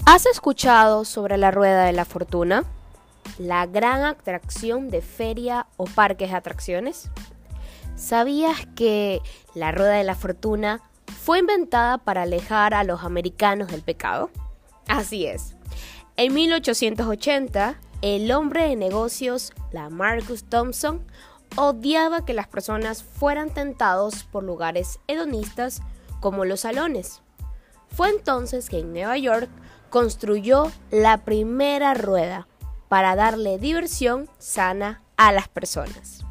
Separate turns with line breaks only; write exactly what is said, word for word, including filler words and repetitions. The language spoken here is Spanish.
¿Has escuchado sobre la Rueda de la Fortuna? La gran atracción de feria o parques de atracciones. ¿Sabías que la Rueda de la Fortuna fue inventada para alejar a los americanos del pecado? Así es. En mil ochocientos ochenta, el hombre de negocios, Lamarcus Thompson, odiaba que las personas fueran tentados por lugares hedonistas como los salones. Fue entonces que en Nueva York construyó la primera rueda para darle diversión sana a las personas.